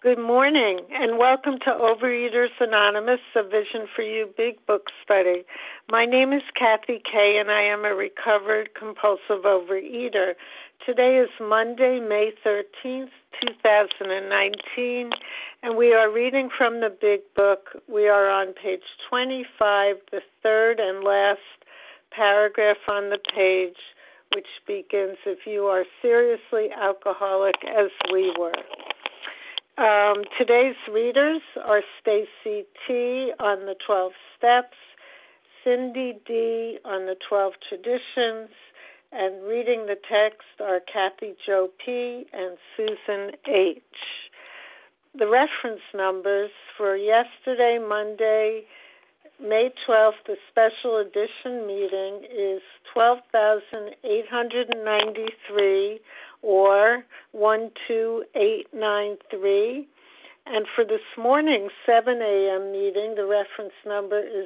Good morning, and welcome to Overeaters Anonymous, a Vision for You Big Book Study. My name is Kathy Kay, and I am a recovered compulsive overeater. Today is Monday, May 13th, 2019, and we are reading from the Big Book. We are on page 25, the third and last paragraph on the page, which begins, "If you are seriously alcoholic as we were." Today's readers are Stacy T. on the 12 Steps, Cindy D. on the 12 Traditions, and reading the text are Kathy Jo P. and Susan H. The reference numbers for yesterday, Monday, May 12th, the special edition meeting is 12,893 or 12893. And for this morning's 7 a.m. meeting, the reference number is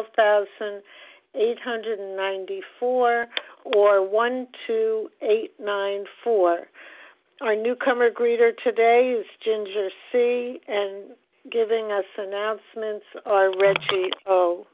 12,894 or 12894. Our newcomer greeter today is Ginger C., and giving us announcements are Reggie O.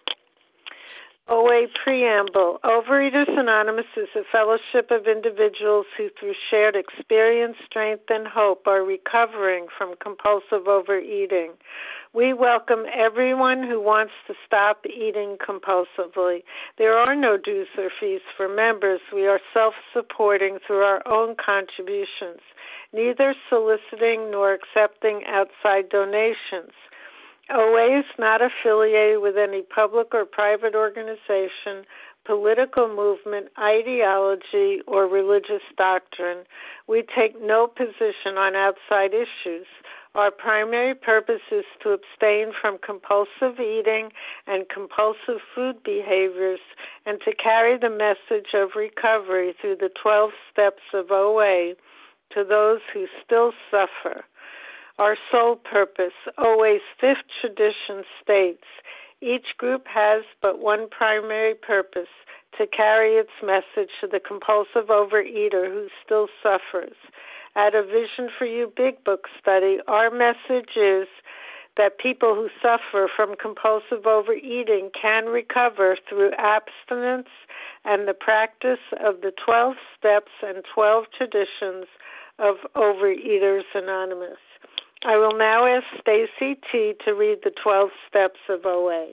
OA Preamble. Overeaters Anonymous is a fellowship of individuals who, through shared experience, strength, and hope, are recovering from compulsive overeating. We welcome everyone who wants to stop eating compulsively. There are no dues or fees for members. We are self-supporting through our own contributions, neither soliciting nor accepting outside donations. OA is not affiliated with any public or private organization, political movement, ideology, or religious doctrine. We take no position on outside issues. Our primary purpose is to abstain from compulsive eating and compulsive food behaviors and to carry the message of recovery through the 12 steps of OA to those who still suffer. Our sole purpose, OA's fifth tradition states, each group has but one primary purpose, to carry its message to the compulsive overeater who still suffers. At a Vision for You Big Book Study, our message is that people who suffer from compulsive overeating can recover through abstinence and the practice of the 12 steps and 12 traditions of Overeaters Anonymous. I will now ask Stacy T. to read the 12 steps of OA.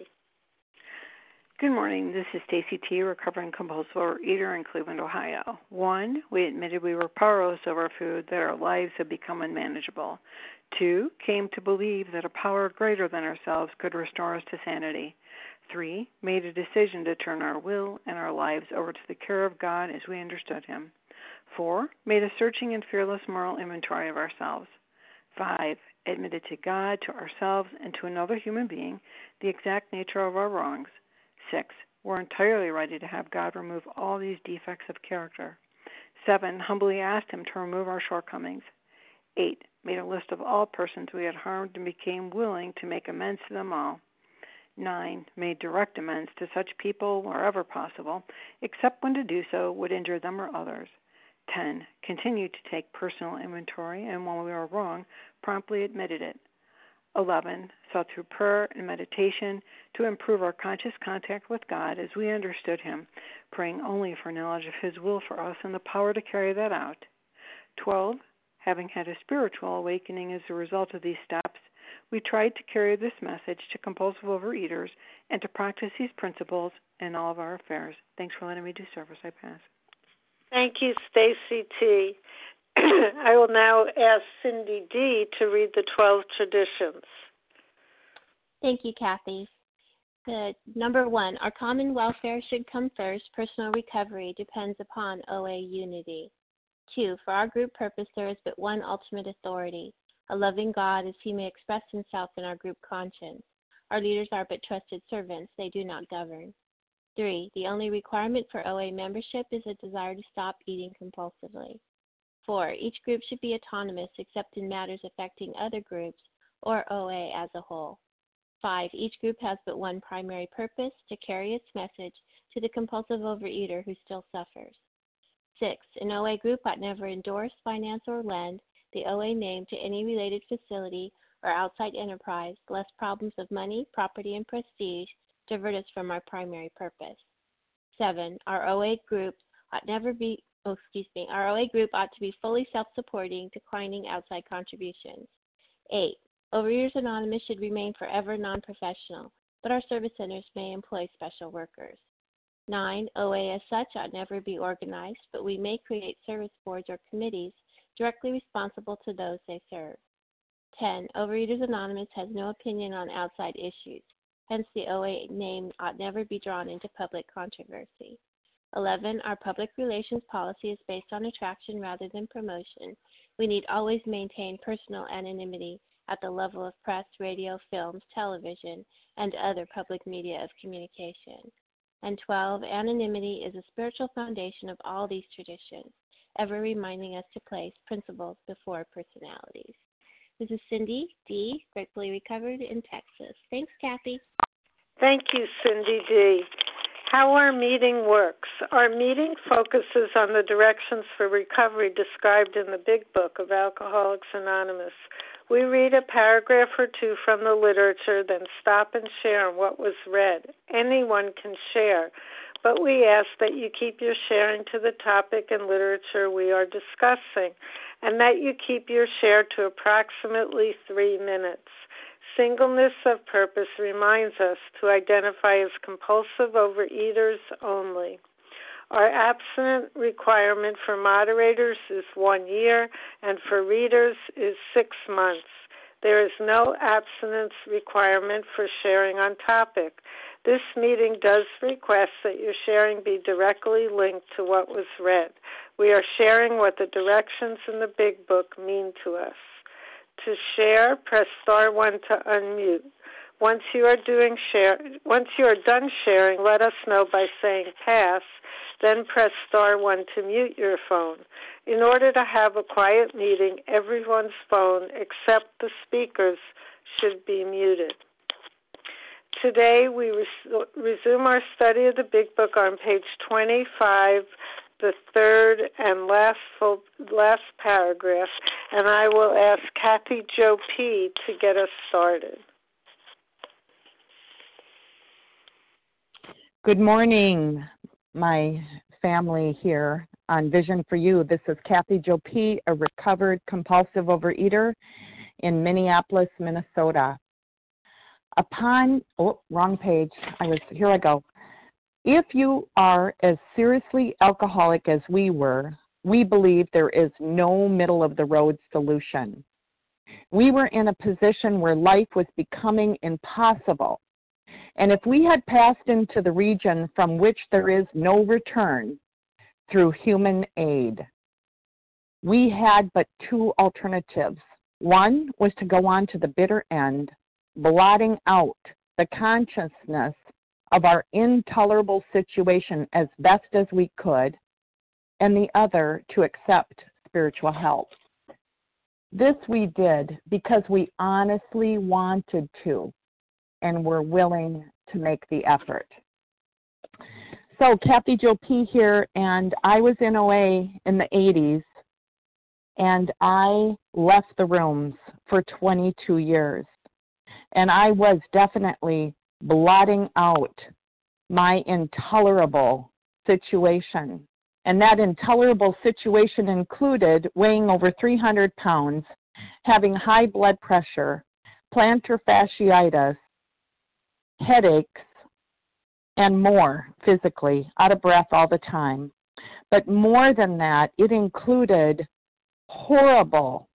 Good morning. This is Stacy T., recovering compulsive overeater in Cleveland, Ohio. 1, we admitted we were powerless over food, that our lives had become unmanageable. 2, came to believe that a power greater than ourselves could restore us to sanity. 3, made a decision to turn our will and our lives over to the care of God as we understood Him. 4, made a searching and fearless moral inventory of ourselves. 5, admitted to God, to ourselves, and to another human being the exact nature of our wrongs. 6, we're entirely ready to have God remove all these defects of character. 7, humbly asked Him to remove our shortcomings. 8, made a list of all persons we had harmed and became willing to make amends to them all. 9, made direct amends to such people wherever possible, except when to do so would injure them or others. 10, continued to take personal inventory, and when we were wrong, promptly admitted it. 11, sought through prayer and meditation to improve our conscious contact with God as we understood Him, praying only for knowledge of His will for us and the power to carry that out. 12, having had a spiritual awakening as a result of these steps, we tried to carry this message to compulsive overeaters and to practice these principles in all of our affairs. Thanks for letting me do service. I pass. Thank you, Stacy T. I will now ask Cindy D. to read the 12 traditions. Thank you, Kathy. Number 1, our common welfare should come first. Personal recovery depends upon OA unity. 2, for our group purpose, there is but one ultimate authority, a loving God as He may express Himself in our group conscience. Our leaders are but trusted servants. They do not govern. 3, the only requirement for OA membership is a desire to stop eating compulsively. 4, each group should be autonomous except in matters affecting other groups or OA as a whole. 5, each group has but one primary purpose, to carry its message to the compulsive overeater who still suffers. 6, an OA group ought never endorse, finance, or lend the OA name to any related facility or outside enterprise, lest problems of money, property, and prestige divert us from our primary purpose. 7. Our OA group ought to be fully self-supporting, declining outside contributions. 8. Overeaters Anonymous should remain forever non-professional, but our service centers may employ special workers. 9. OA as such ought never be organized, but we may create service boards or committees directly responsible to those they serve. 10. Overeaters Anonymous has no opinion on outside issues. Hence, the OA name ought never be drawn into public controversy. 11. Our public relations policy is based on attraction rather than promotion. We need always maintain personal anonymity at the level of press, radio, films, television, and other public media of communication. And 12. Anonymity is a spiritual foundation of all these traditions, ever reminding us to place principles before personalities. This is Cindy D., gratefully recovered in Texas. Thanks, Kathy. Thank you, Cindy D. How our meeting works. Our meeting focuses on the directions for recovery described in the Big Book of Alcoholics Anonymous. We read a paragraph or two from the literature, then stop and share on what was read. Anyone can share, but we ask that you keep your sharing to the topic and literature we are discussing, and that you keep your share to approximately 3 minutes. Singleness of purpose reminds us to identify as compulsive overeaters only. Our abstinent requirement for moderators is 1 year, and for readers is 6 months. There is no abstinence requirement for sharing on topic. This meeting does request that your sharing be directly linked to what was read. We are sharing what the directions in the Big Book mean to us. To share, press star 1 to unmute. Once you are done sharing, let us know by saying pass, then press star 1 to mute your phone. In order to have a quiet meeting, everyone's phone except the speaker's should be muted. Today we resume our study of the Big Book on page 25, the third and last paragraph, and I will ask Kathy Jo P. to get us started. Good morning, my family here on Vision for You. This is Kathy Jo P., a recovered compulsive overeater in Minneapolis, Minnesota. Wrong page. Here I go. If you are as seriously alcoholic as we were, we believe there is no middle-of-the-road solution. We were in a position where life was becoming impossible. And if we had passed into the region from which there is no return through human aid, we had but 2 alternatives. One was to go on to the bitter end, blotting out the consciousness of our intolerable situation as best as we could, and the other to accept spiritual help. This we did because we honestly wanted to and were willing to make the effort. So Kathy Jo P. here, and I was in OA in the 80s, and I left the rooms for 22 years. And I was definitely blotting out my intolerable situation. And that intolerable situation included weighing over 300 pounds, having high blood pressure, plantar fasciitis, headaches, and more physically, out of breath all the time. But more than that, it included horrible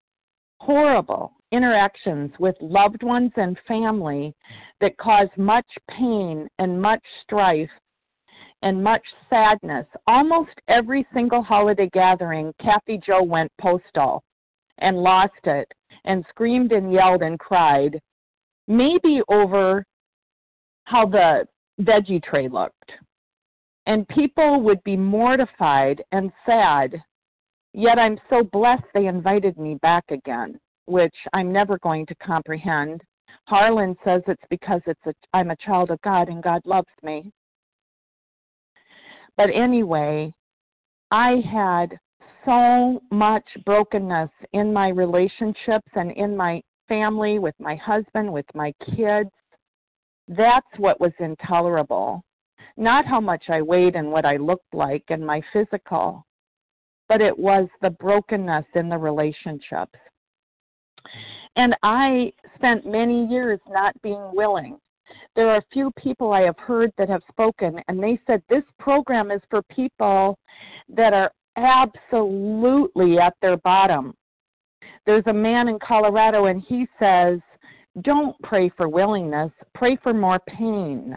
interactions with loved ones and family that caused much pain and much strife and much sadness. Almost every single holiday gathering, Kathy Jo went postal and lost it and screamed and yelled and cried, maybe over how the veggie tray looked. And people would be mortified and sad, yet I'm so blessed they invited me back again, which I'm never going to comprehend. Harlan says it's because I'm a child of God and God loves me. But anyway, I had so much brokenness in my relationships and in my family, with my husband, with my kids. That's what was intolerable. Not how much I weighed and what I looked like and my physical, but it was the brokenness in the relationships. And I spent many years not being willing. There are a few people I have heard that have spoken, and they said this program is for people that are absolutely at their bottom. There's a man in Colorado, and he says, don't pray for willingness, pray for more pain.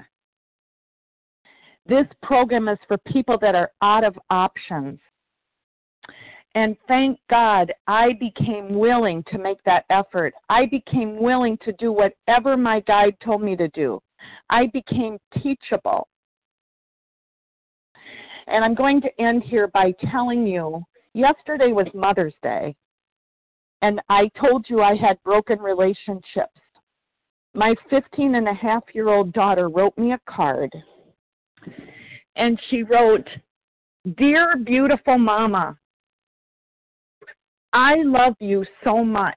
This program is for people that are out of options. And thank God I became willing to make that effort. I became willing to do whatever my guide told me to do. I became teachable. And I'm going to end here by telling you, yesterday was Mother's Day, and I told you I had broken relationships. My 15-and-a-half-year-old daughter wrote me a card, and she wrote, "Dear beautiful Mama, I love you so much.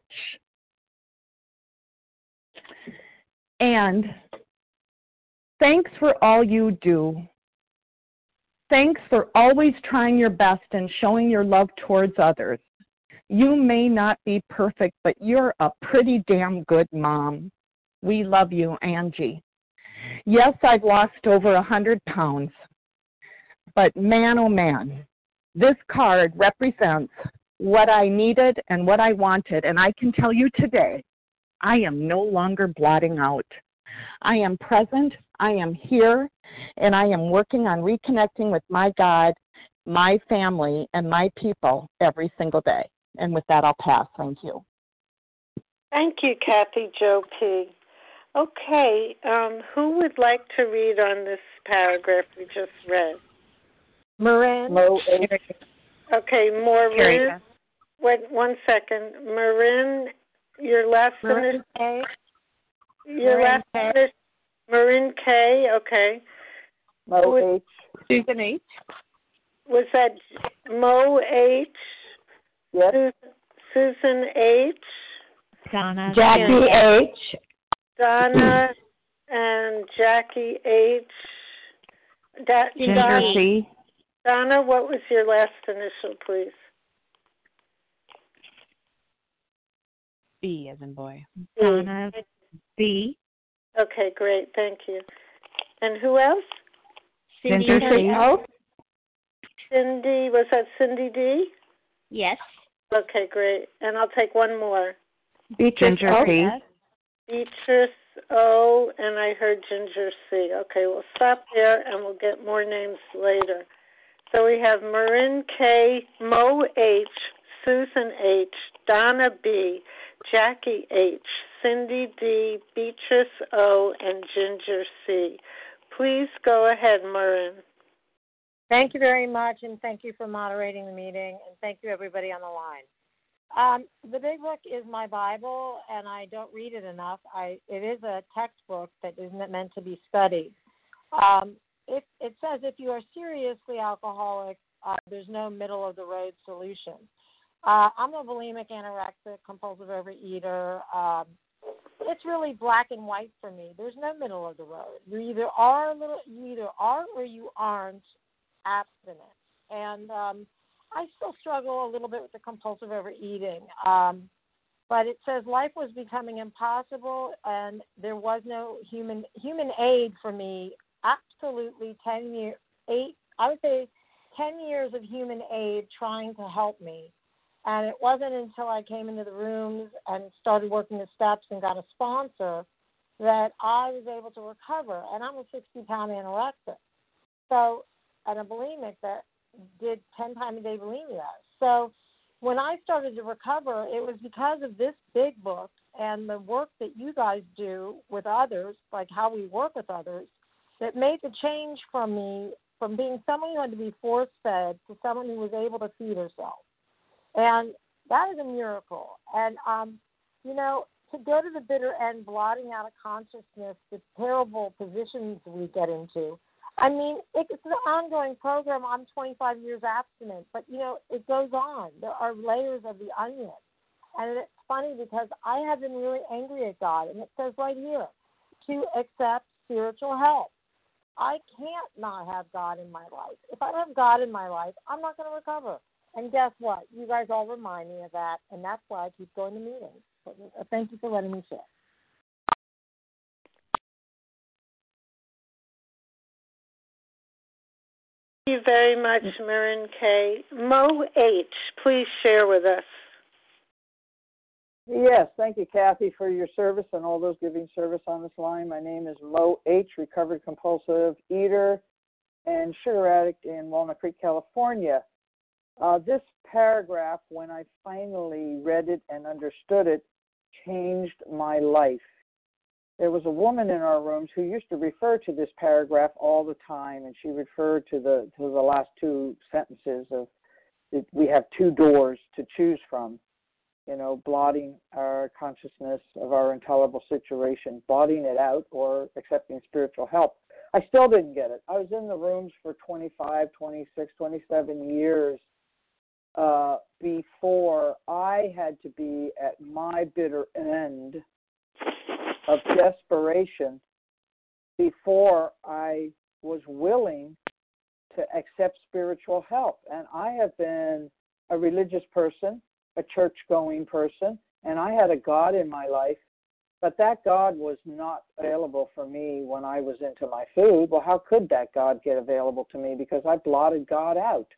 And thanks for all you do. Thanks for always trying your best and showing your love towards others. You may not be perfect, but you're a pretty damn good mom. We love you, Angie." Yes, I've lost over 100 pounds, but man, oh man, this card represents what I needed and what I wanted, and I can tell you today, I am no longer blotting out. I am present, I am here, and I am working on reconnecting with my God, my family, and my people every single day. And with that, I'll pass. Thank you. Thank you, Kathy Jo P. Okay, who would like to read on this paragraph we just read? Marin. Okay, Maureen. Wait 1 second. Marin, your last Marin initial. K. Your last initial. Marin K. Okay. Mo H. Susan H. Was that Mo H? Yes. Susan H. Donna. Jackie H. Donna and Jackie H. Ginger C. Donna, what was your last initial, please? B as in boy. Donna B. Okay, great. Thank you. And who else? Ginger C. Cindy, was that Cindy D? Yes. Okay, great. And I'll take one more. Ginger P. Beatrice O, and I heard Ginger C. Okay, we'll stop there and we'll get more names later. So we have Marin K, Mo H, Susan H, Donna B, Jackie H, Cindy D, Beatrice O, and Ginger C. Please go ahead, Marin. Thank you very much, and thank you for moderating the meeting, and thank you everybody on the line. The Big Book is my Bible, and I don't read it enough. It is a textbook that isn't meant to be studied. It says if you are seriously alcoholic, there's no middle-of-the-road solution. I'm a bulimic, anorexic, compulsive overeater. It's really black and white for me. There's no middle of the road. You either are or you aren't abstinent. And I still struggle a little bit with the compulsive overeating. But it says life was becoming impossible, and there was no human aid for me. Absolutely 10 years of human aid trying to help me. And it wasn't until I came into the rooms and started working the steps and got a sponsor that I was able to recover. And I'm a 60-pound anorexic. So, and a bulimic that did 10-time-a-day bulimia. So when I started to recover, it was because of this big book and the work that you guys do with others, like how we work with others, that made the change from me from being someone who had to be force-fed to someone who was able to feed herself. And that is a miracle. And, to go to the bitter end, blotting out of consciousness, the terrible positions we get into, I mean, it's an ongoing program. I'm 25 years abstinent, but, it goes on. There are layers of the onion. And it's funny because I have been really angry at God, and it says right here, to accept spiritual help. I can't not have God in my life. If I don't have God in my life, I'm not going to recover. And guess what? You guys all remind me of that, and that's why I keep going to meetings. So, thank you for letting me share. Thank you very much, Marin K. Mo H., please share with us. Yes, thank you, Kathy, for your service and all those giving service on this line. My name is Mo H., recovered compulsive eater and sugar addict in Walnut Creek, California. This paragraph, when I finally read it and understood it, changed my life. There was a woman in our rooms who used to refer to this paragraph all the time, and she referred to the last two sentences of we have two doors to choose from, blotting our consciousness of our intolerable situation, blotting it out, or accepting spiritual help. I still didn't get it. I was in the rooms for 25, 26, 27 years before I had to be at my bitter end of desperation before I was willing to accept spiritual help. And I have been a religious person, a church-going person, and I had a God in my life, but that God was not available for me when I was into my food. Well, how could that God get available to me? Because I blotted God out.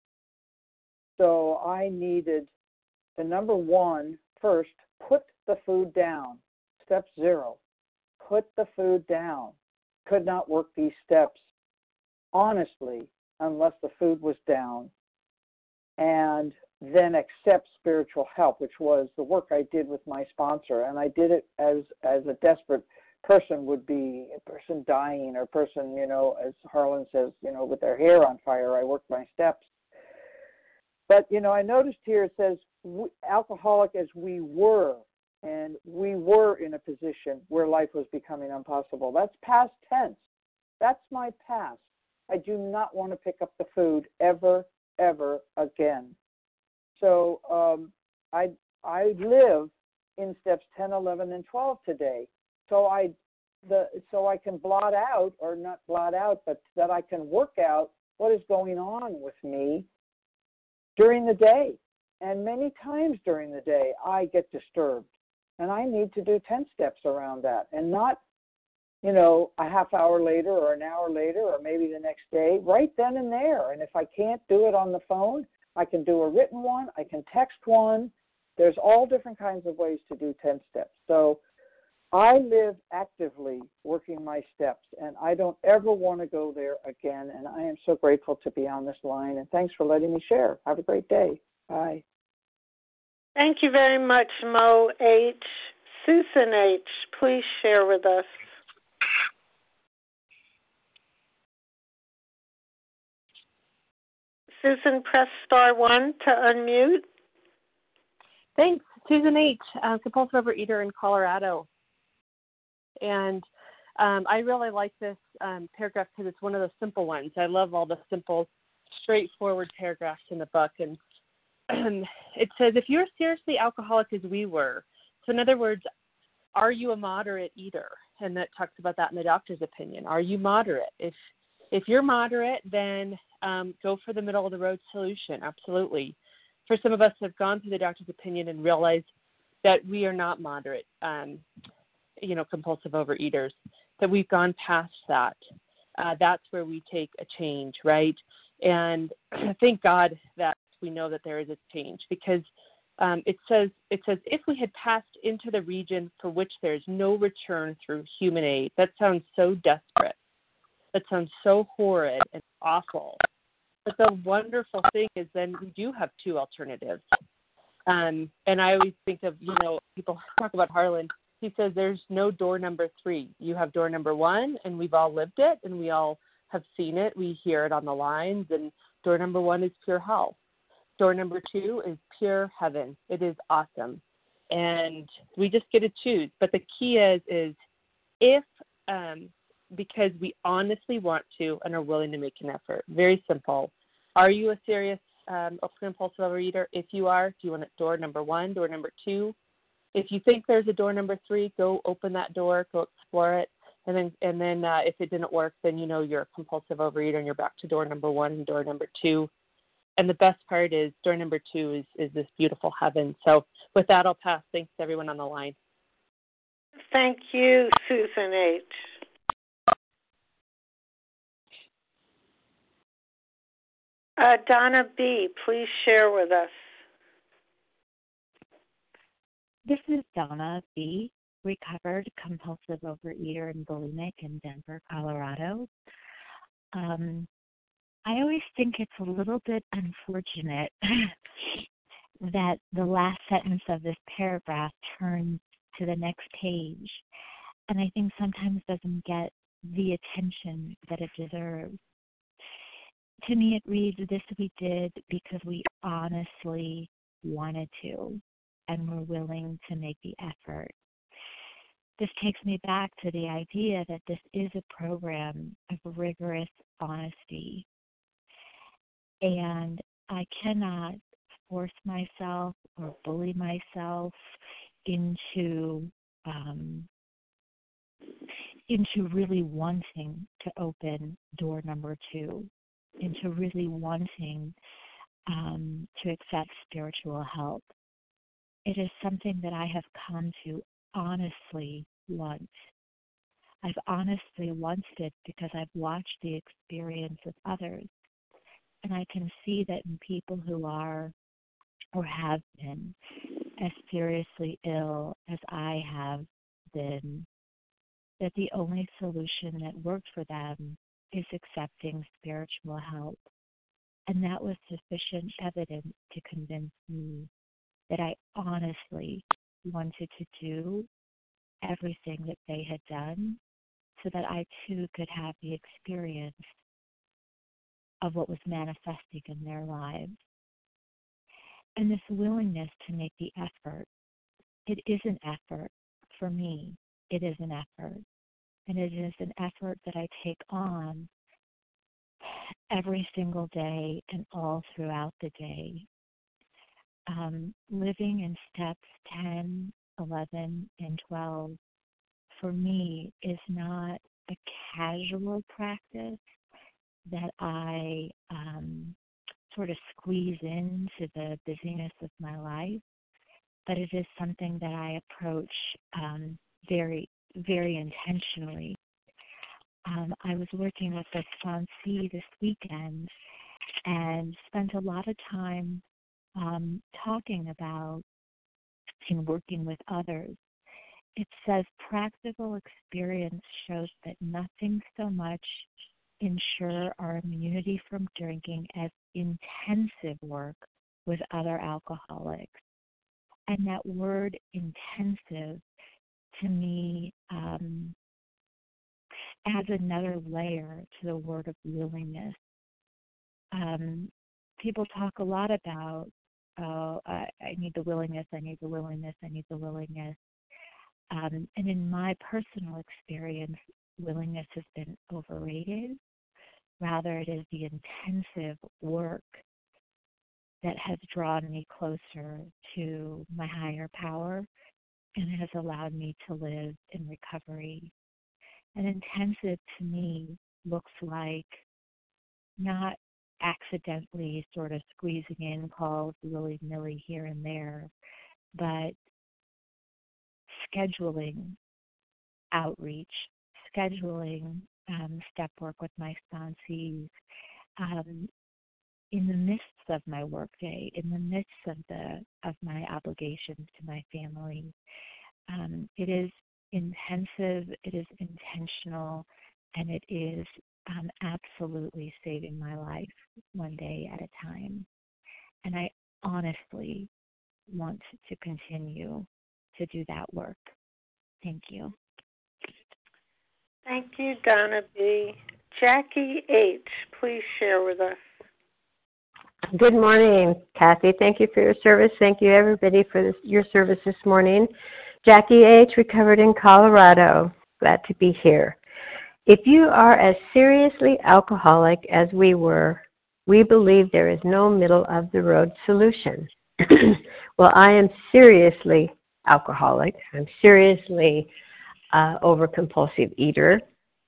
So I needed to, number one, first, put the food down. Step 0, put the food down. Could not work these steps, honestly, unless the food was down. And then accept spiritual help, which was the work I did with my sponsor. And I did it as a desperate person would be, a person dying, or a person, as Harlan says, with their hair on fire. I worked my steps. But, I noticed here it says, alcoholic as we were. And we were in a position where life was becoming impossible. That's past tense. That's my past. I do not want to pick up the food ever, ever again. So I live in steps 10, 11, and 12 today. So I can blot out, or not blot out, but that I can work out what is going on with me during the day. And many times during the day, I get disturbed. And I need to do 10 steps around that, and not, a half hour later or an hour later or maybe the next day, right then and there. And if I can't do it on the phone, I can do a written one. I can text one. There's all different kinds of ways to do 10 steps. So I live actively working my steps, and I don't ever want to go there again. And I am so grateful to be on this line. And thanks for letting me share. Have a great day. Bye. Thank you very much, Mo H. Susan H., please share with us. Susan, press *1 to unmute. Thanks. Susan H., compulsive overeater in Colorado. And I really like this paragraph because it's one of the simple ones. I love all the simple, straightforward paragraphs in the book. And it says, if you're seriously alcoholic as we were, so in other words, are you a moderate eater? And that talks about that in the doctor's opinion. Are you moderate? If you're moderate, then go for the middle of the road solution. Absolutely. For some of us have gone through the doctor's opinion and realized that we are not moderate, compulsive overeaters, that we've gone past that. That's where we take a change, right? And thank God that we know that there is a change, because it says if we had passed into the region for which there is no return through human aid. That sounds so desperate. That sounds so horrid and awful. But the wonderful thing is then we do have two alternatives. And I always think of, people talk about Harlan. He says there's no door number 3. You have door number 1, and we've all lived it, and we all have seen it. We hear it on the lines, and door number 1 is pure hell. Door number 2 is pure heaven. It is awesome. And we just get to choose. But the key is if because we honestly want to and are willing to make an effort. Very simple. Are you a serious compulsive overeater? If you are, do you want door number 1, door number 2? If you think there's a door number 3, go open that door, go explore it. And then if it didn't work, then you know you're a compulsive overeater and you're back to door number 1 and door number 2. And the best part is door number 2 is this beautiful heaven. So with that, I'll pass. Thanks to everyone on the line. Thank you, Susan H. Donna B., please share with us. This is Donna B., recovered compulsive overeater and bulimic in Denver, Colorado. I always think it's a little bit unfortunate that the last sentence of this paragraph turns to the next page, and I think sometimes doesn't get the attention that it deserves. To me, it reads, "This we did because we honestly wanted to and were willing to make the effort." This takes me back to the idea that this is a program of rigorous honesty. And I cannot force myself or bully myself into really wanting to open door number 2, into really wanting to accept spiritual help. It is something that I have come to honestly want. I've honestly wanted it because I've watched the experience of others. And I can see that in people who are or have been as seriously ill as I have been, that the only solution that worked for them is accepting spiritual help. And that was sufficient evidence to convince me that I honestly wanted to do everything that they had done so that I too could have the experience of what was manifesting in their lives. And this willingness to make the effort, it is an effort for me. It is an effort. And it is an effort that I take on every single day and all throughout the day. Living in steps 10, 11, and 12 for me is not a casual practice that I sort of squeeze into the busyness of my life, but it is something that I approach very, very intentionally. I was working with a sponsee this weekend and spent a lot of time talking about and working with others. It says practical experience shows that nothing so much ensure our immunity from drinking as intensive work with other alcoholics. And that word intensive to me adds another layer to the word of willingness. People talk a lot about, I need the willingness, I need the willingness, I need the willingness. And in my personal experience, willingness has been overrated. Rather, it is the intensive work that has drawn me closer to my higher power and has allowed me to live in recovery. And intensive to me looks like not accidentally sort of squeezing in calls willy-nilly here and there, but scheduling outreach, scheduling step work with my sponsees in the midst of my workday, in the midst of my obligations to my family. It is intensive, it is intentional, and it is absolutely saving my life one day at a time. And I honestly want to continue to do that work. Thank you. Thank you, Donna B. Jackie H., please share with us. Good morning, Kathy. Thank you for your service. Thank you, everybody, for your service this morning. Jackie H., recovered in Colorado. Glad to be here. If you are as seriously alcoholic as we were, we believe there is no middle of the road solution. Well, I am seriously alcoholic. I'm seriously overcompulsive eater.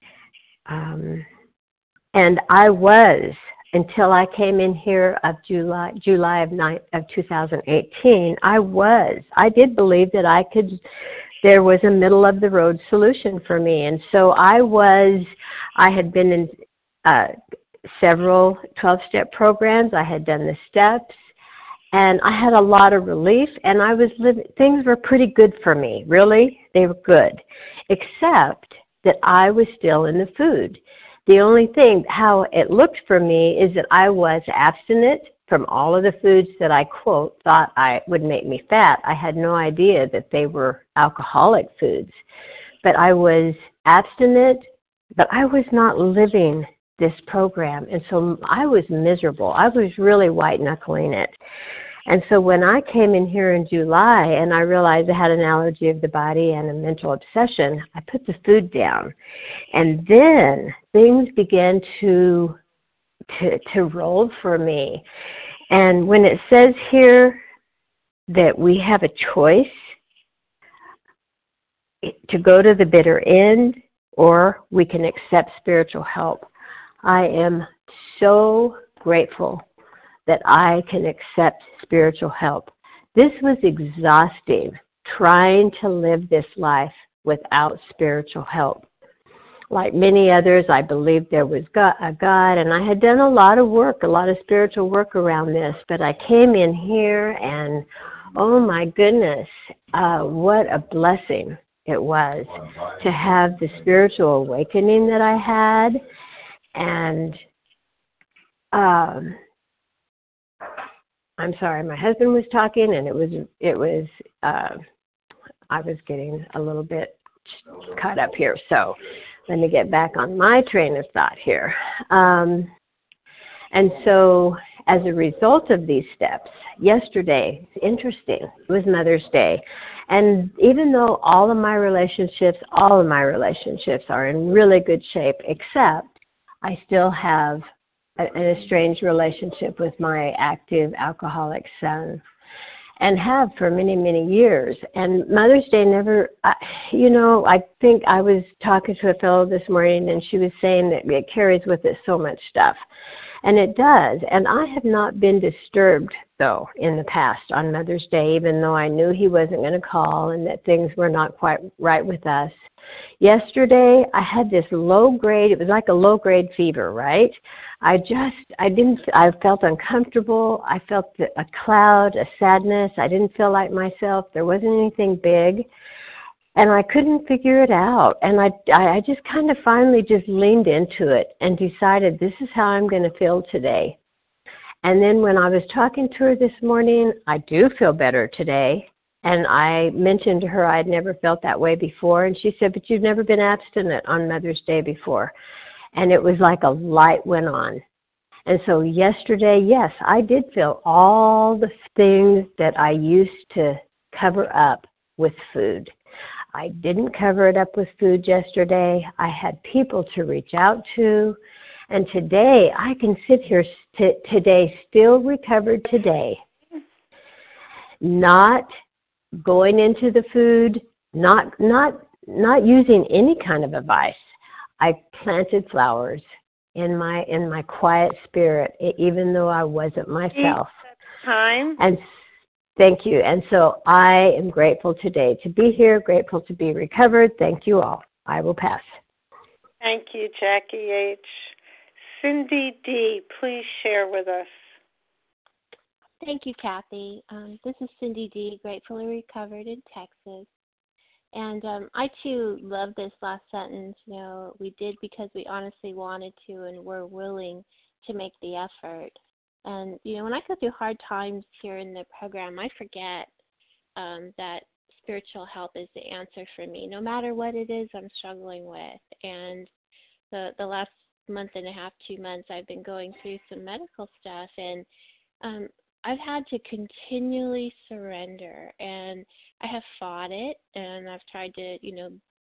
And I was, until I came in here of July of 2018, I did believe that there was a middle of the road solution for me. And so I had been in several 12-step programs. I had done the steps, and I had a lot of relief, and things were pretty good for me, really. They were good, except that I was still in the food. The only thing, how it looked for me, is that I was abstinent from all of the foods that I, quote, thought would make me fat. I had no idea that they were alcoholic foods. But I was abstinent, but I was not living this program. And so I was miserable. I was really white-knuckling it. And so when I came in here in July and I realized I had an allergy of the body and a mental obsession, I put the food down. And then things began to roll for me. And when it says here that we have a choice to go to the bitter end or we can accept spiritual help, I am so grateful that I can accept spiritual help. This was exhausting, trying to live this life without spiritual help. Like many others, I believed there was a God, and I had done a lot of work, a lot of spiritual work around this, but I came in here and, oh my goodness, what a blessing it was to have the spiritual awakening that I had. And I'm sorry, my husband was talking, and I was getting a little bit caught up here. So let me get back on my train of thought here. And so as a result of these steps, yesterday, interesting, it was Mother's Day. And even though all of my relationships are in really good shape, except I still have an estranged relationship with my active alcoholic son, and have for many, many years. And Mother's Day I think I was talking to a fellow this morning, and she was saying that it carries with it so much stuff. And it does. And I have not been disturbed, though, in the past on Mother's Day, even though I knew he wasn't going to call and that things were not quite right with us. Yesterday, I had this low-grade, it was like a low-grade fever, right? I felt uncomfortable. I felt a cloud, a sadness. I didn't feel like myself. There wasn't anything big. And I couldn't figure it out. And I just kind of finally just leaned into it and decided this is how I'm going to feel today. And then when I was talking to her this morning, I do feel better today. And I mentioned to her I'd never felt that way before. And she said, but you've never been abstinent on Mother's Day before. And it was like a light went on. And so yesterday, yes, I did feel all the things that I used to cover up with food. I didn't cover it up with food yesterday. I had people to reach out to. And today, I can sit here today, still recovered today, not going into the food, not using any kind of advice. I planted flowers in my quiet spirit, even though I wasn't myself. Time. And thank you. And so I am grateful today to be here, grateful to be recovered. Thank you all. I will pass. Thank you, Jackie H. Cindy D., please share with us. Thank you, Kathy. This is Cindy D., gratefully recovered in Texas. And I, too, love this last sentence. We did because we honestly wanted to and were willing to make the effort. And, when I go through hard times here in the program, I forget that spiritual help is the answer for me, no matter what it is I'm struggling with. And the last month and a half, 2 months, I've been going through some medical stuff, and I've had to continually surrender, and I have fought it, and I've tried to,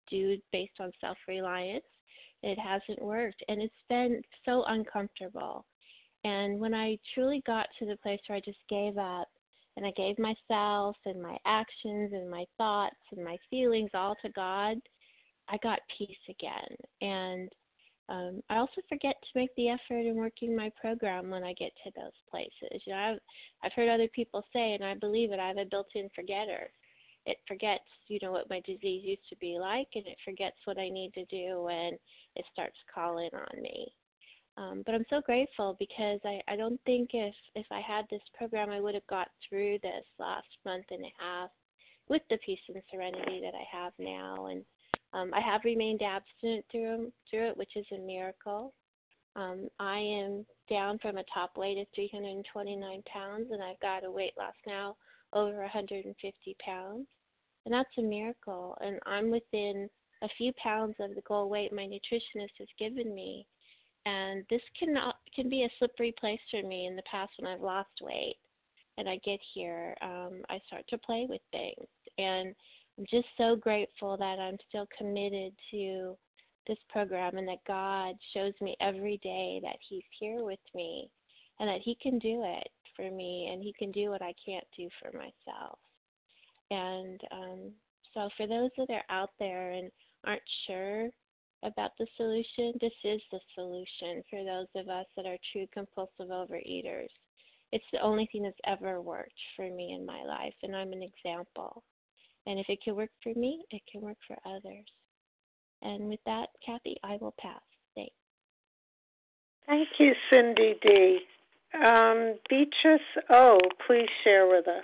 do based on self-reliance. It hasn't worked, and it's been so uncomfortable. And when I truly got to the place where I just gave up, and I gave myself and my actions and my thoughts and my feelings all to God, I got peace again. And I also forget to make the effort in working my program when I get to those places. You know, I've heard other people say, and I believe it, I have a built-in forgetter. It forgets, you know, what my disease used to be like, and it forgets what I need to do when it starts calling on me. But I'm so grateful because I don't think if I had this program, I would have got through this last month and a half with the peace and serenity that I have now. And I have remained abstinent through it, which is a miracle. I am down from a top weight of 329 pounds, and I've got a weight loss now over 150 pounds. And that's a miracle. And I'm within a few pounds of the goal weight my nutritionist has given me. And this can be a slippery place for me in the past when I've lost weight. And I get here, I start to play with things. And I'm just so grateful that I'm still committed to this program and that God shows me every day that He's here with me and that He can do it for me and He can do what I can't do for myself. And so for those that are out there and aren't sure about the solution, this is the solution for those of us that are true compulsive overeaters. It's the only thing that's ever worked for me in my life, and I'm an example. And if it can work for me, it can work for others. And with that, Kathy, I will pass. Thanks. Thank you, Cindy D. Beatrice O., please share with us.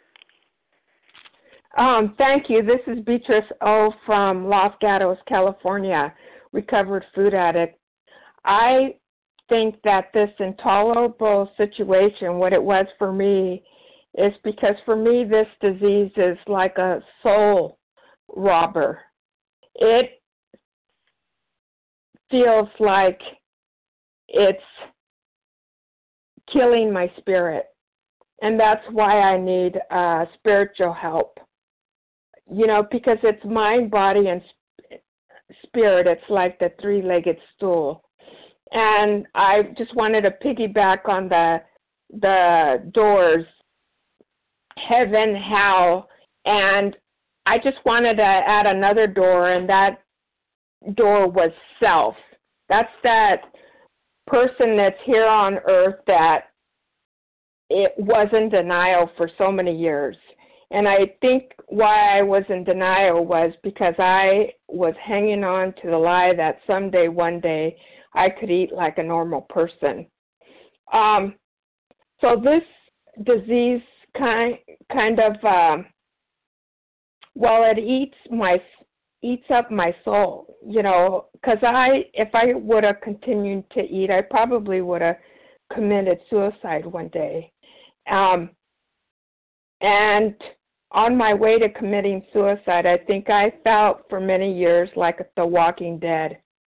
Thank you. This is Beatrice O. from Los Gatos, California, recovered food addict. I think that this intolerable situation, what it was for me, is because for me this disease is like a soul robber. It feels like it's killing my spirit, and that's why I need spiritual help. You know, because it's mind, body, and spirit. It's like the three-legged stool. And I just wanted to piggyback on the doors, heaven, hell, and I just wanted to add another door, and that door was self. That's that person that's here on earth that it was in denial for so many years. And I think why I was in denial was because I was hanging on to the lie that someday, one day, I could eat like a normal person. So this disease kind of, well, it eats up my soul, you know, because if I would have continued to eat, I probably would have committed suicide one day. And on my way to committing suicide, I think I felt for many years like The Walking Dead.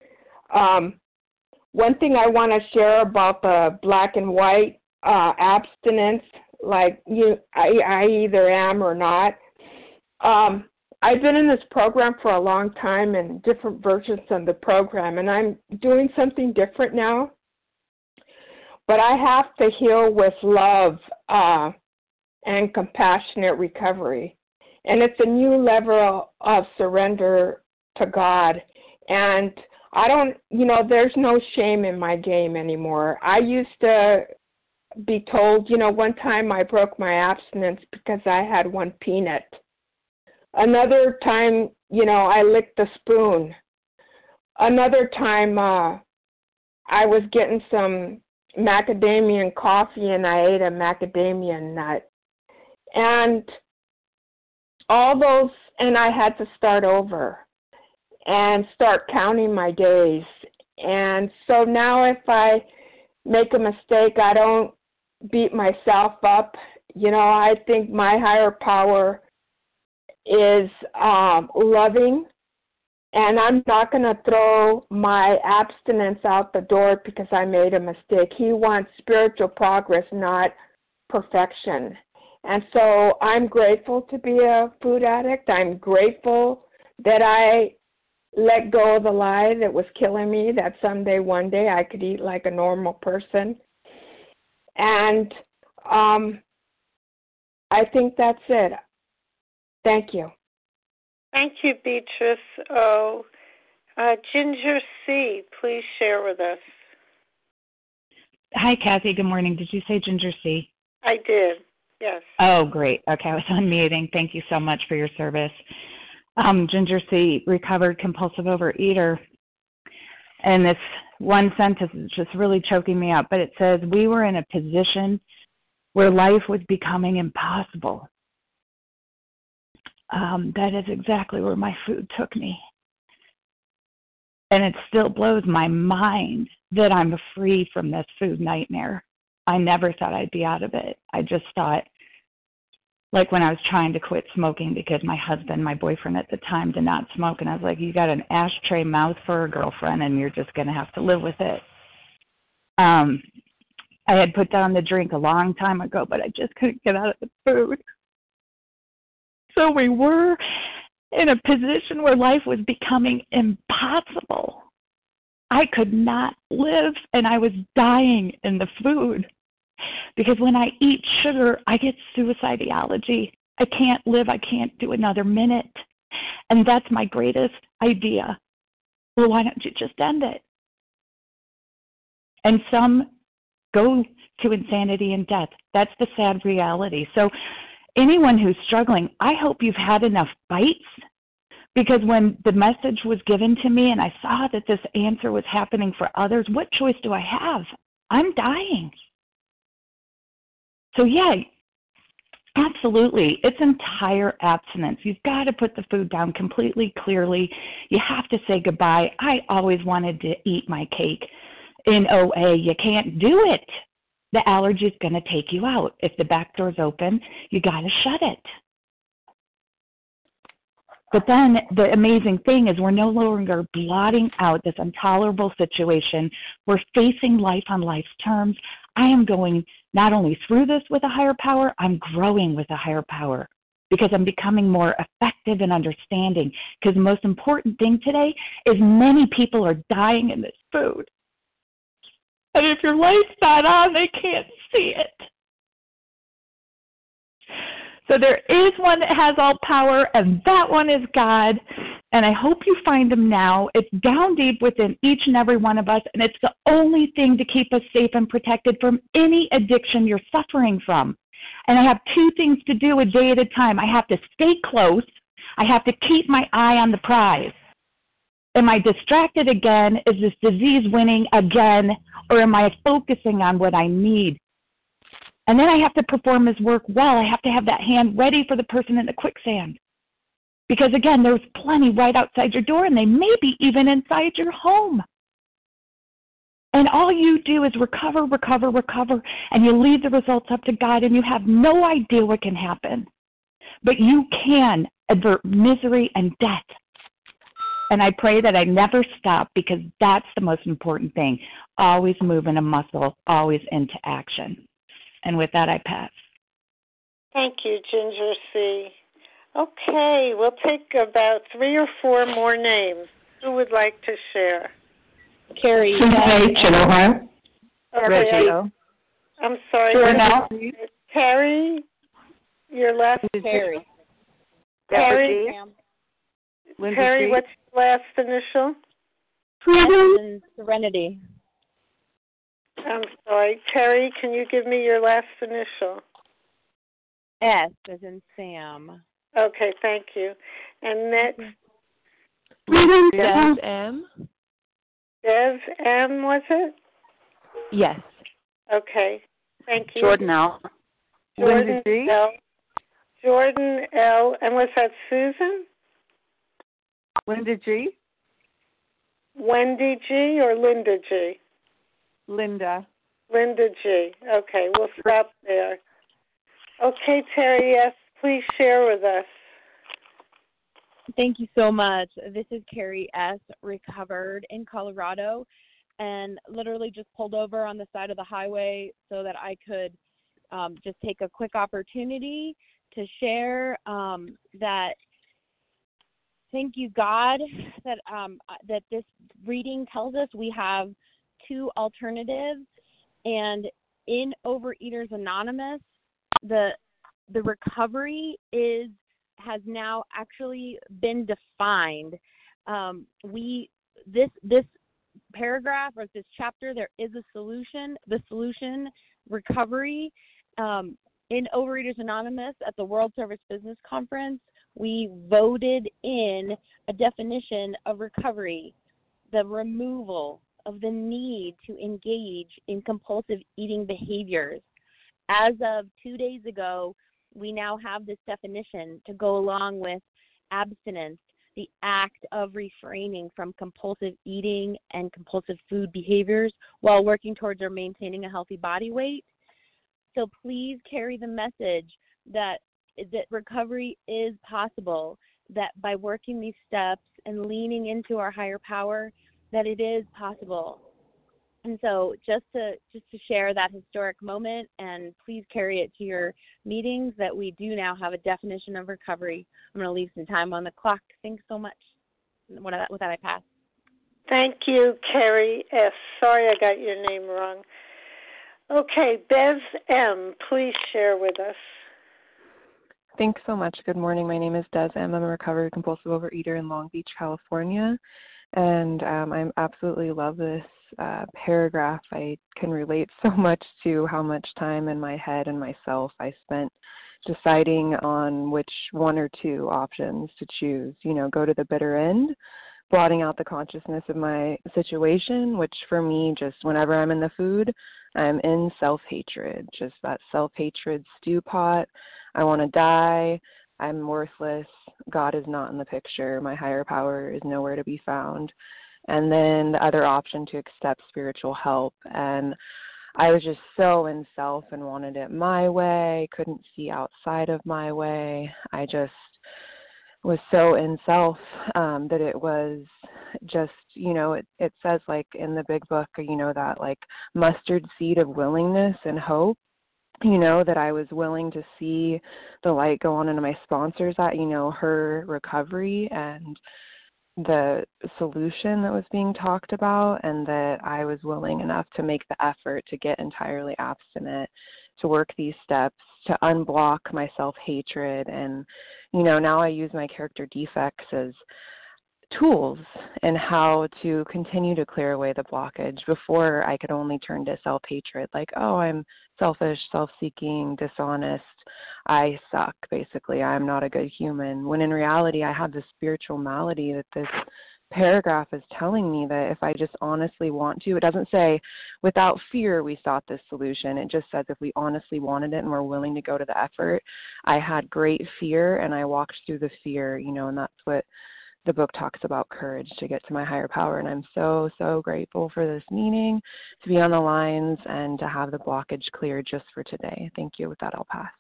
One thing I want to share about the black and white abstinence, like I either am or not. I've been in this program for a long time and different versions of the program, and I'm doing something different now. But I have to heal with love and compassionate recovery. And it's a new level of surrender to God. And I don't, there's no shame in my game anymore. I used to be told, one time I broke my abstinence because I had one peanut. Another time, I licked the spoon. Another time I was getting some macadamia coffee and I ate a macadamia nut. And all those, and I had to start over and start counting my days. And so now if I make a mistake, I don't beat myself up. I think my higher power is loving, and I'm not going to throw my abstinence out the door because I made a mistake. He wants spiritual progress, not perfection. And so I'm grateful to be a food addict. I'm grateful that I let go of the lie that was killing me, that someday, one day, I could eat like a normal person. And I think that's it. Thank you. Thank you, Beatrice. Oh, Ginger C., please share with us. Hi, Kathy. Good morning. Did you say Ginger C? I did, yes. Oh, great. Okay, I was unmuting. Thank you so much for your service. Ginger C., recovered compulsive overeater. And this one sentence is just really choking me up, but it says, we were in a position where life was becoming impossible. That is exactly where my food took me. And it still blows my mind that I'm free from this food nightmare. I never thought I'd be out of it. I just thought, like when I was trying to quit smoking because my husband, my boyfriend at the time, did not smoke. And I was like, you got an ashtray mouth for a girlfriend and you're just going to have to live with it. I had put down the drink a long time ago, but I just couldn't get out of the food. So we were in a position where life was becoming impossible. I could not live, and I was dying in the food. Because when I eat sugar, I get suicidality. I can't live. I can't do another minute. And that's my greatest idea. Well, why don't you just end it? And some go to insanity and death. That's the sad reality. So anyone who's struggling, I hope you've had enough bites, because when the message was given to me and I saw that this answer was happening for others, what choice do I have? I'm dying. So yeah, absolutely. It's entire abstinence. You've got to put the food down completely, clearly. You have to say goodbye. I always wanted to eat my cake in OA. You can't do it. The allergy is going to take you out. If the back door's open, you got to shut it. But then the amazing thing is we're no longer blotting out this intolerable situation. We're facing life on life's terms. I am going not only through this with a higher power, I'm growing with a higher power because I'm becoming more effective in understanding. Because the most important thing today is many people are dying in this food. And if your light's not on, they can't see it. So there is one that has all power, and that one is God. And I hope you find him now. It's down deep within each and every one of us, and it's the only thing to keep us safe and protected from any addiction you're suffering from. And I have two things to do a day at a time. I have to stay close. I have to keep my eye on the prize. Am I distracted again? Is this disease winning again? Or am I focusing on what I need? And then I have to perform his work well. I have to have that hand ready for the person in the quicksand. Because, again, there's plenty right outside your door, and they may be even inside your home. And all you do is recover, recover, recover, and you leave the results up to God, and you have no idea what can happen. But you can avert misery and death. And I pray that I never stop, because that's the most important thing. Always moving a muscle, always into action. And with that, I pass. Thank you, Ginger C. Okay, we'll take about 3 or 4 more names. Who would like to share? Carrie. Susan H. in Ohio. Okay. I'm sorry. Sure, Terry, your last name? Terry. Terry, what's your last initial? Serenity. I'm sorry. Terry, can you give me your last initial? S as in Sam. Okay, thank you. And next? Des M. Des M, was it? Yes. Okay, thank you. Jordan L. Jordan L. Jordan L. And was that Susan? Linda G. Wendy G. or Linda G? Linda. Linda G. Okay, we'll stop there. Okay, Terry, yes, please share with us. Thank you so much. This is Carrie S., recovered in Colorado, and literally just pulled over on the side of the highway so that I could just take a quick opportunity to share that thank you, God, that that this reading tells us we have two alternatives, and in Overeaters Anonymous, the recovery has now actually been defined. This paragraph or this chapter, there is a solution. The solution, recovery. In Overeaters Anonymous at the World Service Business Conference, we voted in a definition of recovery, the removal of the need to engage in compulsive eating behaviors. As of 2 days ago, we now have this definition to go along with abstinence, the act of refraining from compulsive eating and compulsive food behaviors while working towards or maintaining a healthy body weight. So please carry the message that recovery is possible, that by working these steps and leaning into our higher power, that it is possible. And so just to share that historic moment, and please carry it to your meetings, that we do now have a definition of recovery. I'm going to leave some time on the clock. Thanks so much. With that, I pass. Thank you, Carrie S. Sorry I got your name wrong. Okay, Bev M., please share with us. Thanks so much. Good morning. My name is Des M. I'm a recovered compulsive overeater in Long Beach, California. And I absolutely love this paragraph. I can relate so much to how much time in my head and myself I spent deciding on which one or two options to choose. Go to the bitter end, blotting out the consciousness of my situation, which for me, just whenever I'm in the food, I'm in self-hatred, just that self-hatred stew pot. I want to die. I'm worthless. God is not in the picture. My higher power is nowhere to be found. And then the other option, to accept spiritual help. And I was just so in self and wanted it my way, couldn't see outside of my way. I just was so in self that it was just, it says like in the big book, that like mustard seed of willingness and hope, that I was willing to see the light go on into my sponsors at, her recovery and the solution that was being talked about, and that I was willing enough to make the effort to get entirely abstinent, to work these steps, to unblock my self-hatred. And, now I use my character defects as tools in how to continue to clear away the blockage. Before, I could only turn to self-hatred, like, oh, I'm selfish, self-seeking, dishonest, I suck, basically, I'm not a good human, when in reality I have this spiritual malady that this paragraph is telling me that if I just honestly want to, it doesn't say without fear we sought this solution, it just says if we honestly wanted it and were willing to go to the effort. I had great fear and I walked through the fear, and that's what the book talks about, courage to get to my higher power. And I'm so, so grateful for this meeting, to be on the lines and to have the blockage cleared just for today. Thank you. With that, I'll pass.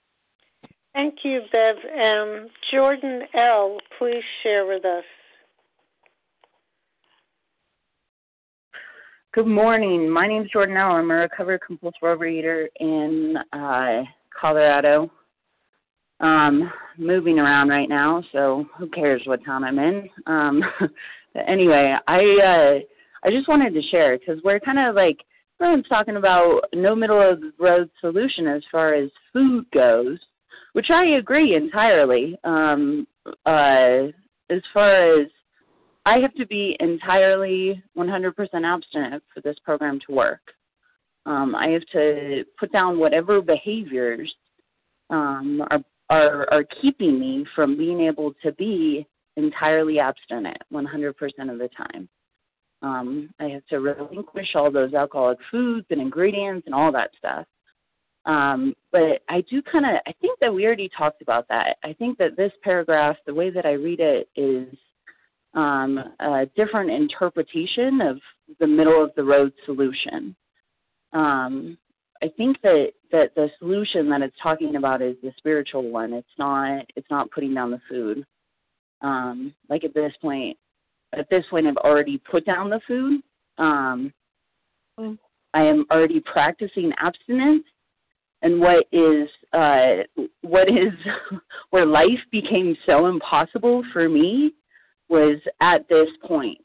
Thank you, Bev M. Jordan L., please share with us. Good morning. My name is Jordan L. I'm a recovered compulsive overeater in Colorado. Moving around right now, so who cares what town I'm in. But anyway, I just wanted to share, because we're kind of like, everyone's talking about no middle of the road solution as far as food goes, which I agree entirely. As far as I have to be entirely 100% abstinent for this program to work. I have to put down whatever behaviors are keeping me from being able to be entirely abstinent 100% of the time. I have to relinquish all those alcoholic foods and ingredients and all that stuff. But I think that we already talked about that. I think that this paragraph, the way that I read it, is a different interpretation of the middle of the road solution. I think that the solution that it's talking about is the spiritual one. It's not putting down the food. Like at this point I've already put down the food. I am already practicing abstinence, where life became so impossible for me was at this point,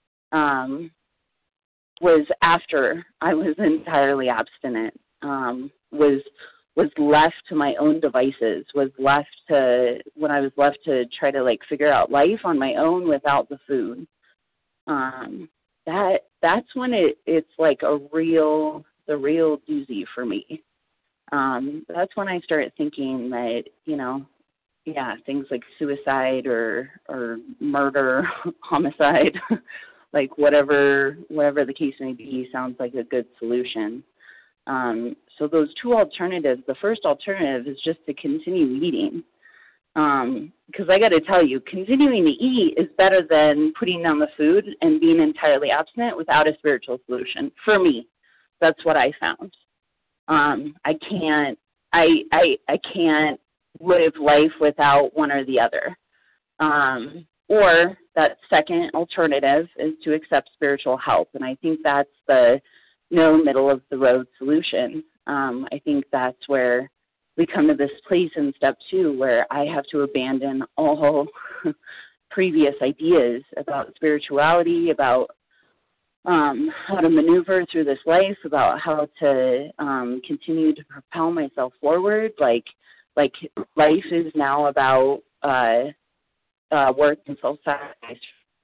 was after I was entirely abstinent, was left to my own devices, when I was left to try to like figure out life on my own without the food. That's when it's like the real doozy for me. That's when I started thinking that, things like suicide or murder, homicide, like whatever the case may be, sounds like a good solution. So those two alternatives, the first alternative is just to continue eating. Because I got to tell you, continuing to eat is better than putting down the food and being entirely abstinent without a spiritual solution. For me, that's what I found. I can't live life without one or the other. Or that second alternative is to accept spiritual help, and I think that's the middle of the road solution. I think that's where we come to this place in step 2 where I have to abandon all previous ideas about spirituality, about how to maneuver through this life, about how to continue to propel myself forward. Like life is now about work and self-sacrifice.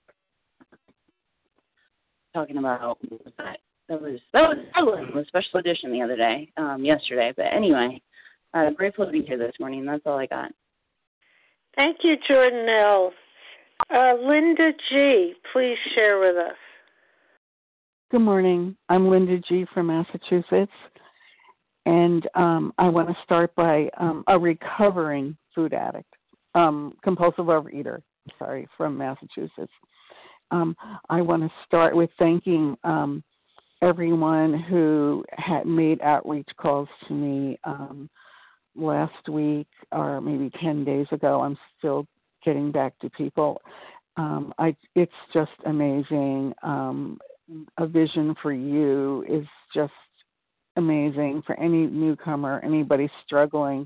Talking about that was a special edition the other day, yesterday. But anyway, grateful to be here this morning. That's all I got. Thank you, Jordan L. Linda G., please share with us. Good morning. I'm Linda G. from Massachusetts, and I want to start by a recovering food addict, compulsive overeater, from Massachusetts. I want to start with thanking everyone who had made outreach calls to me last week or maybe 10 days ago. I'm still getting back to people. It's just amazing. A vision for you is just amazing for any newcomer, anybody struggling.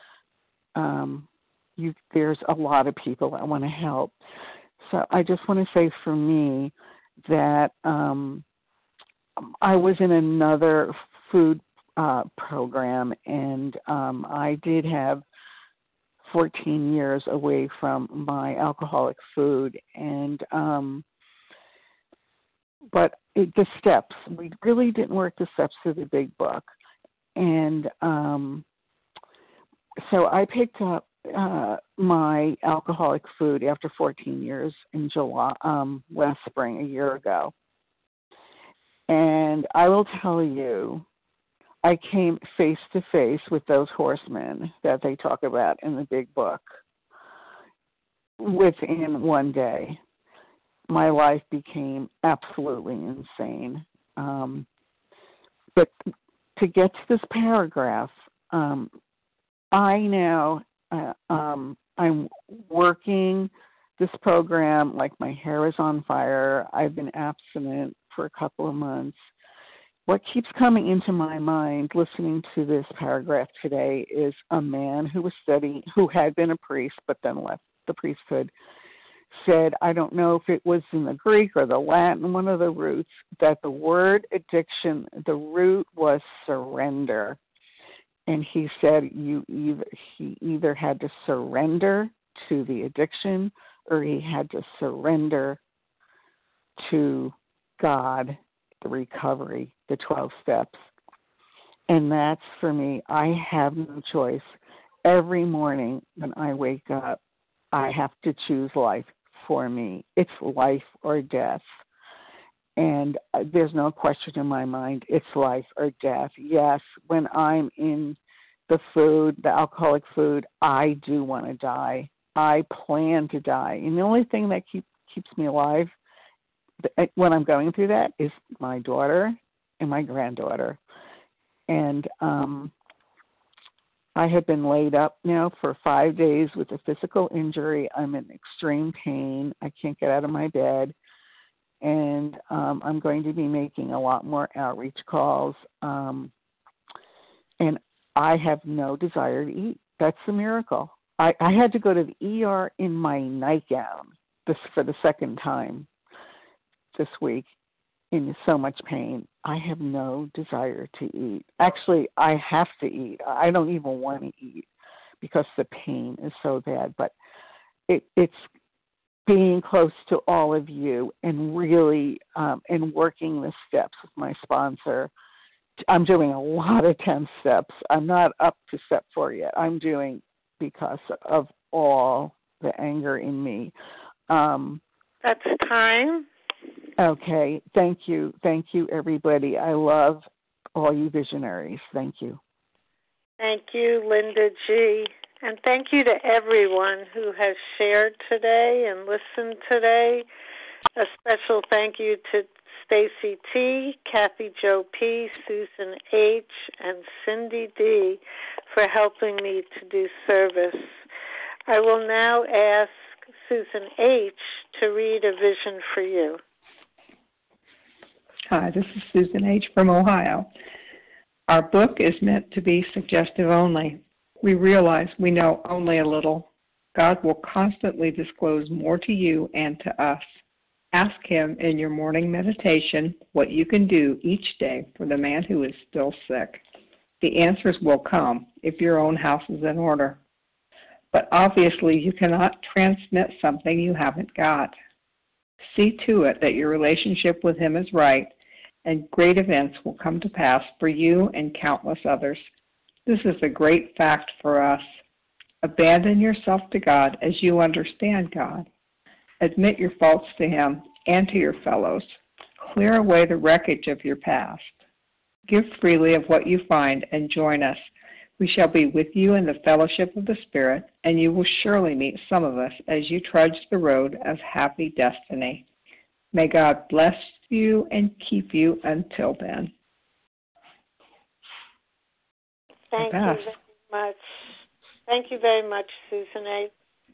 There's a lot of people that want to help. So I just want to say for me that I was in another food program, and I did have 14 years away from my alcoholic food, and but the steps, we really didn't work the steps through the big book. And so I picked up my alcoholic food after 14 years in July, last spring, a year ago. And I will tell you, I came face to face with those horsemen that they talk about in the big book within one day. My life became absolutely insane. But to get to this paragraph, I now, I'm working this program like my hair is on fire. I've been abstinent for a couple of months. What keeps coming into my mind listening to this paragraph today is a man who was studying, who had been a priest but then left the priesthood, said, I don't know if it was in the Greek or the Latin, one of the roots, that the word addiction, the root was surrender. And he said he either had to surrender to the addiction or he had to surrender to God, the recovery, the 12 steps. And that's for me. I have no choice. Every morning when I wake up, I have to choose life for me. It's life or death. And there's no question in my mind, it's life or death. Yes, when I'm in the food, the alcoholic food, I do want to die. I plan to die. And the only thing that keeps me alive when I'm going through that is my daughter and my granddaughter. And I have been laid up now for 5 days with a physical injury. I'm in extreme pain. I can't get out of my bed. And I'm going to be making a lot more outreach calls. And I have no desire to eat. That's the miracle. I had to go to the ER in my nightgown for the second time this week in so much pain. I have no desire to eat. Actually, I have to eat. I don't even want to eat because the pain is so bad. But it's being close to all of you and really and working the steps with my sponsor. I'm doing a lot of 10 steps. I'm not up to step 4 yet. I'm doing because of all the anger in me. That's time. Okay. Thank you. Thank you, everybody. I love all you visionaries. Thank you. Thank you, Linda G. And thank you to everyone who has shared today and listened today. A special thank you to Stacy T., Kathy Jo P., Susan H., and Cindy D. for helping me to do service. I will now ask Susan H. to read a vision for you. Hi, this is Susan H. from Ohio. Our book is meant to be suggestive only. We realize we know only a little. God will constantly disclose more to you and to us. Ask Him in your morning meditation what you can do each day for the man who is still sick. The answers will come if your own house is in order. But obviously you cannot transmit something you haven't got. See to it that your relationship with Him is right, and great events will come to pass for you and countless others. This is a great fact for us. Abandon yourself to God as you understand God. Admit your faults to Him and to your fellows. Clear away the wreckage of your past. Give freely of what you find and join us. We shall be with you in the fellowship of the Spirit, and you will surely meet some of us as you trudge the road of happy destiny. May God bless you and keep you until then. Thank you very much. Thank you very much, Susan A.